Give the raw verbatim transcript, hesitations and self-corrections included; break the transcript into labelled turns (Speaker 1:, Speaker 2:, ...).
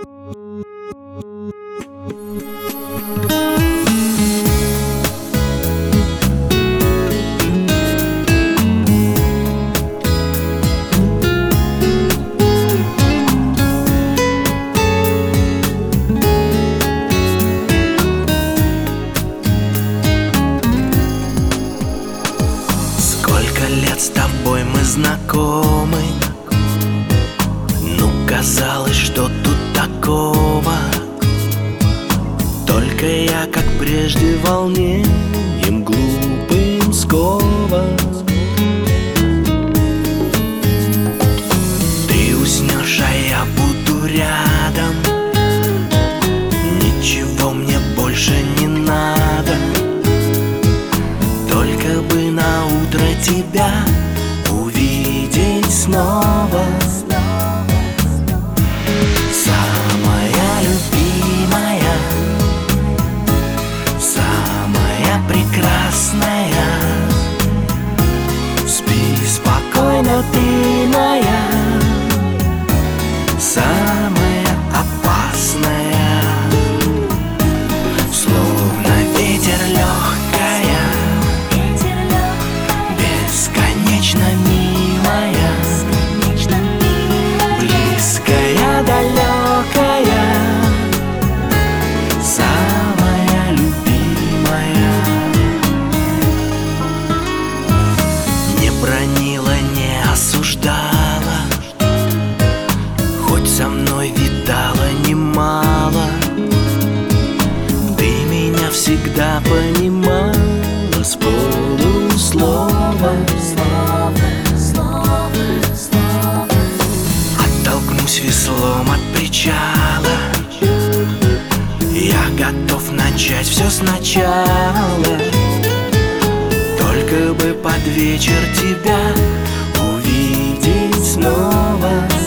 Speaker 1: Сколько лет с тобой мы знакомы, ну казалось, что тут такого. Только я, как прежде, волнением глупым скован. Ты уснешь, а я буду рядом. Ничего мне больше не надо, только бы на утро тебя увидеть снова. Самая любимая, самая прекрасная, спи спокойно, ты моя, самая опасная, словно ветер легкая, бесконечно милая, близкая, далекая, самая любимая. Не бранила, не осуждала, хоть со мной видала немало. Ты меня всегда понимала с полуслова. Оттолкнусь веслом от причала, я готов начать все сначала, только бы под вечер тебя увидеть снова.